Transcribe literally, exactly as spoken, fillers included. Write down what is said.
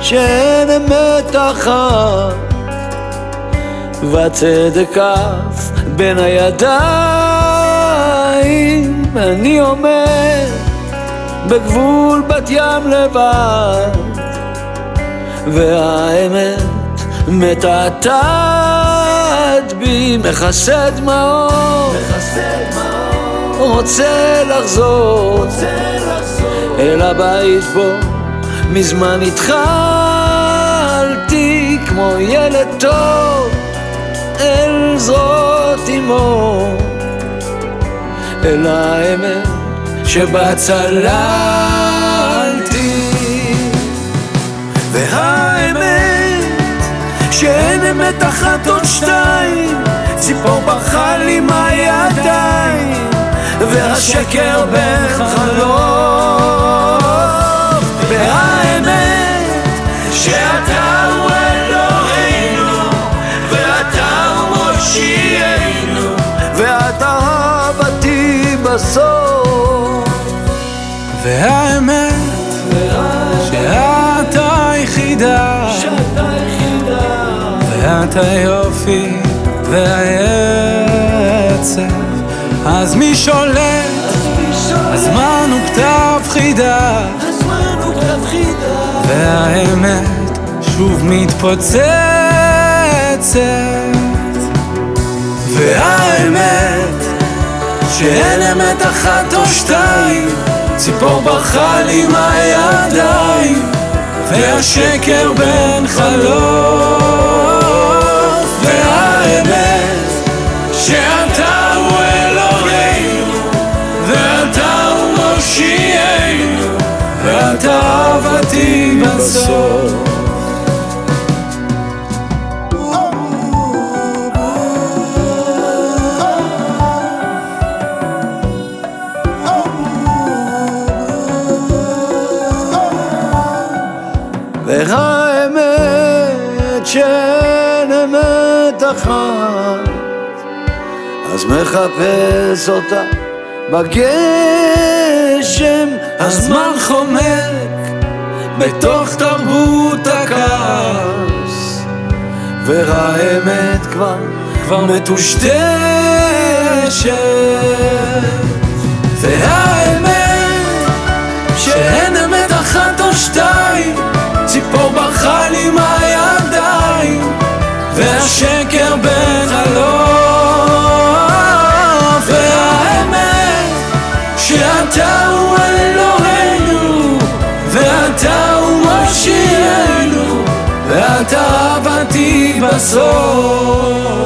שאין אמת אחת, והצדק אף בין הידיים. אני עומד בגבול בת ים לבד, והאמת מתעתעת בי, מכסה דמעות, רוצה לחזור אל הבית בו מזמן התחלתי, כמו ילד טוב אל זרועות אמו, אל האמת שבה צללתי. והאמת שאין אמת אחת עוד שתיים, ציפור ברחה לי מהידיים, והשקר בין חלום. והאמת שאתה הוא אלוהינו, ואתה הוא מושיענו, ואתה אהבתי בסוף. והאמת שאתה היחידה, ואתה יופי והעצב. אז מי שולט? הזמן הוא כתב חידה, והאמת שוב מתפוצצת. והאמת שאין אמת אחת או שתיים, ציפור ברחה לי מהידיים, והשקר בין חלוף. והאמת שאתה הוא אלוהינו, ואתה הוא מושיענו, ואתה אהבתי בסוף. והאמת שאין אמת אחת, אז מחפש אותה בגשם. הזמן חומק בתוך תרבות הכעס, והאמת כבר כבר מטושטשת. והאמת שאין אמת אחת או שתיים, ציפור ברחה לי מהידיים, והשקר בין חלוף. והאמת שאתה הוא אלוהינו, ואתה הוא מושיענו, ואתה אהבתי בסוף.